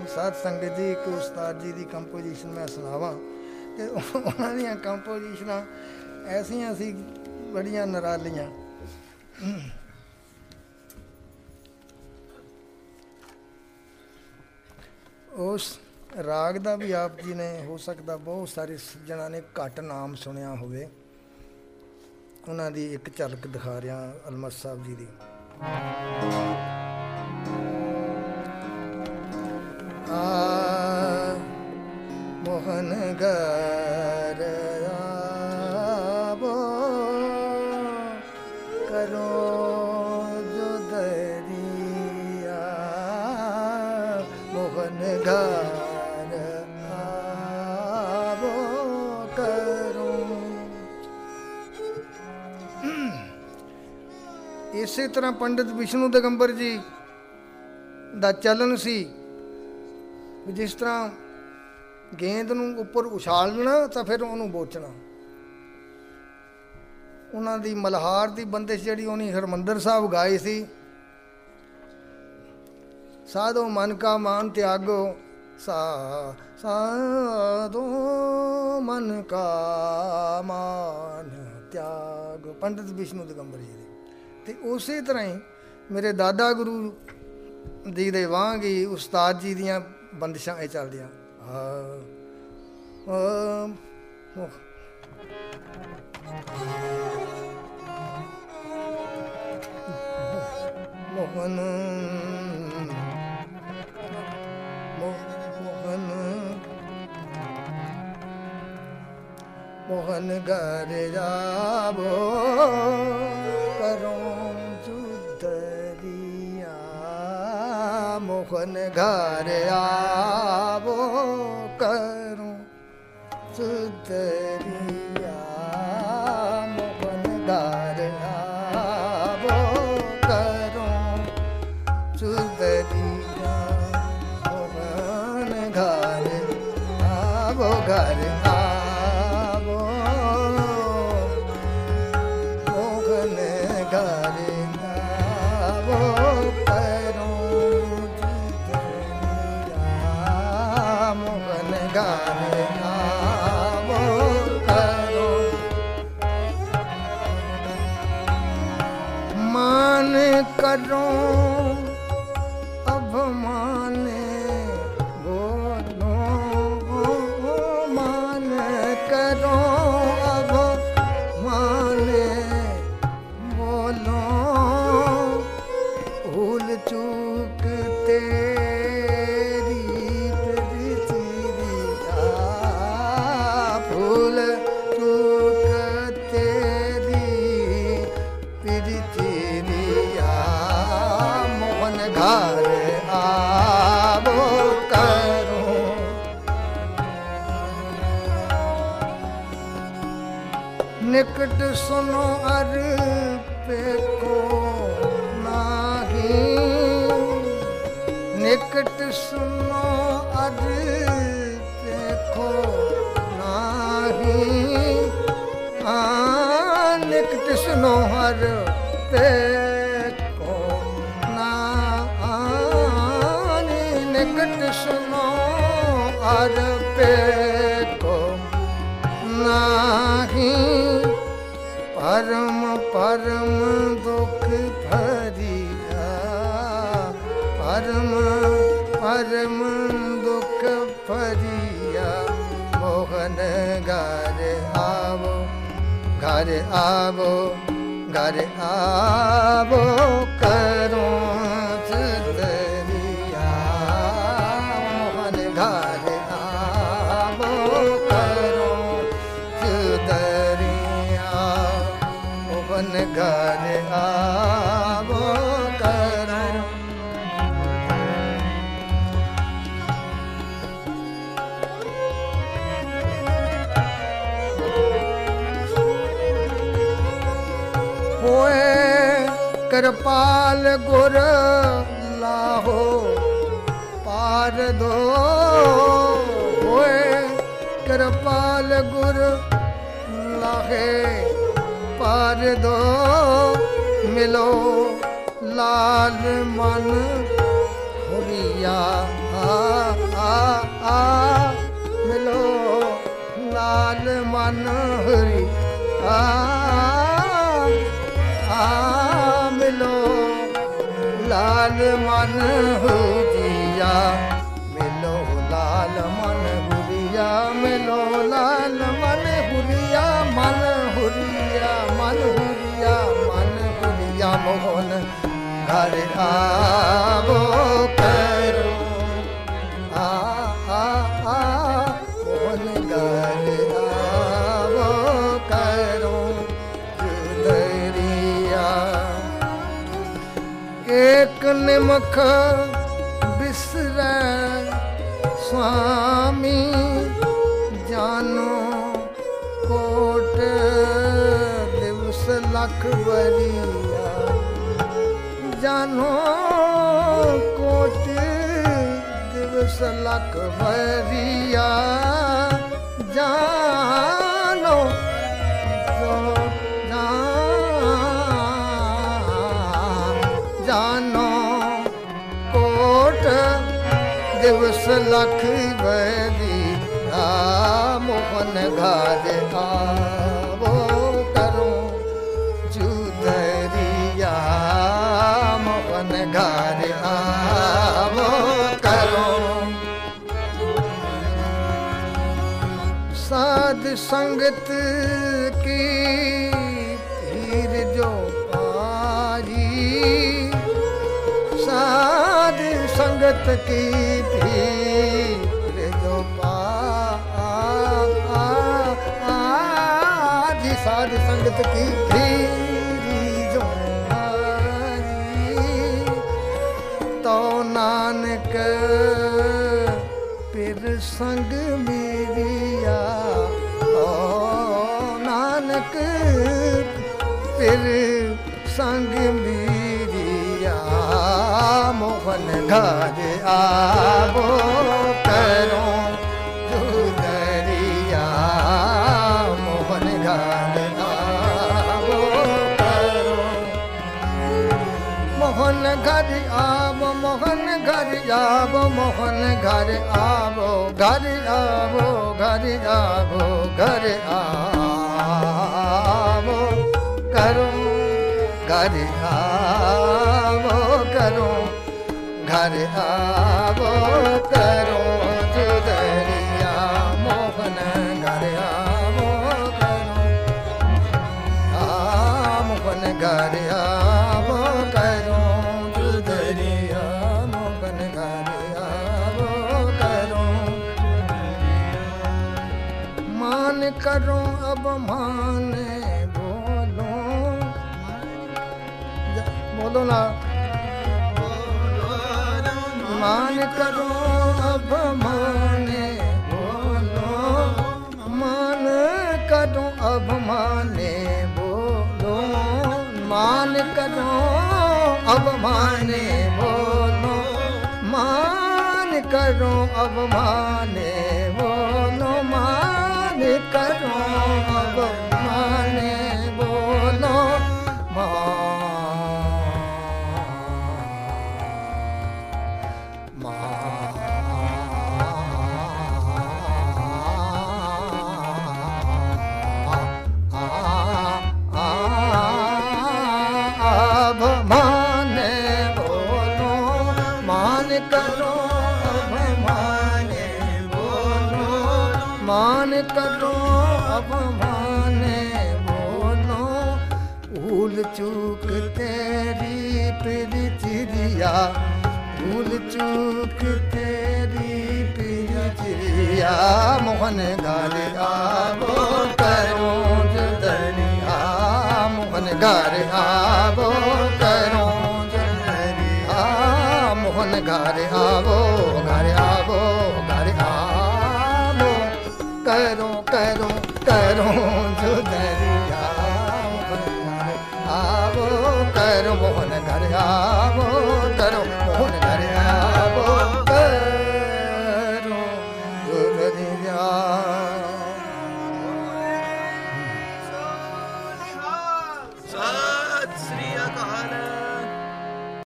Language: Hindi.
साध संगत जी एक उस्ताद जी की कंपोजिशन मैं सुनावा तो उन्होंने कंपोजिशन ऐसिया सी बड़िया निरालियां। उस राग का भी आप जी ने हो सकता बहुत सारे सज्जणा ने घट नाम सुनिया होवे, उन्होंने एक झलक दिखा रहा अलमत साहब जी की। मोहन घर आबो करो जो दरिया, मोहन घर आबो करो। इसी तरह पंडित विष्णु दिगंबर जी का चलन सी, जिस तरह गेंद नूं उपर उछालना तो फिर उन्होंने बोचना। उन्होंने मल्हार की बंदिश जी उन्हें हरमंदर साहब गाई सी, साधो मन का मान त्यागो साधो मन का मान त्यागो, पंडित विष्णु दिगंबर जी की। तो उसी तरह ही मेरे दादा गुरु जी दे वांग ही उस्ताद जी दियाँ बंदिशां ये चल दियां। मोहन मोहन मोहन घर जाबो करो जुदरिया, मोहन घर आबो करूं सुदरिया, मोहन घर आबो करूं सुदरिया, मोहन घर आबो घर आबो, मोहन घर आबो करूं गाने आवो करो। मान करो अब माने बोलो, मान करो अब माने बोलो, भूल चूक तेरी भूल चूक तेरी प्रीतिया, मोहन घर आवो करूं। निकट सुनो अर पे को नाही, निकट सुनो अर पे को निकट सुनो हर पे को नानी, निकट सुनो हर पे को नाही, परम परम दुख भरिया, परम परम दुख भरिया, मोहन घर आवो घर आवो घर आवो करो सुदरिया, मोहन घर आवो करो सुदरिया, मोहन घर आवो करो। होए कृपाल गुर लाहो पार दो, होए कृपाल गुर लाहे पार दो, मिलो लाल मन हुरिया मन हुरी मिलो लाल मन हुरिया मिलो लाल मन हुरिया मिलो लाल मन हुरिया मन हुरिया मन हुरिया मन हुरिया मोहन घर आवो करो मोहन घर आवो करो जुदरिया एक निमख बिसरै स्वामी जानो कोट दिवस लख बरिया जानो कोट दिवस लख बरिया जानो जानो कोट दिवस लख बरिया मोहन घर आवो करो जुदरिया मोहन घर आवो करो साध संगत की भीड़ जो पारी साध संगत की भीड़ जो पारी साध संगत की भीड़ जो पारी तो नानक फिर संग मेरिया ओ नानक फिर संग मेरिया मोहन घर आवो करो जुदरिया मोहन घर आवो करो मोहन घर आवो मोहन घर आवो मोहन घर आवो घर आवो घर आवो घर आवो करो घर आवो करो घर आवो करो जुदरिया मोहन घर आवो करो मोहन घर आवो करो जुदरिया मोहन घर आवो करो मान करो अब माने बोलो ना मान करो अब माने बोलो मान करो अब माने बोलो मान करो अब माने बोलो मान करो अब माने बोलो मान करो अब माने बोलो मान करो अब माने बोलो भूल चूक तेरी प्रीतिरिया भूल चूक तेरी प्रीतिरिया मोहन घर आवो करो जुदरिया मोहन घर आवो करो जुदरिया मोहन घर आवो घर आवो घर आवो करो करो करो जुदरिया आवो करो मोहन घर आवो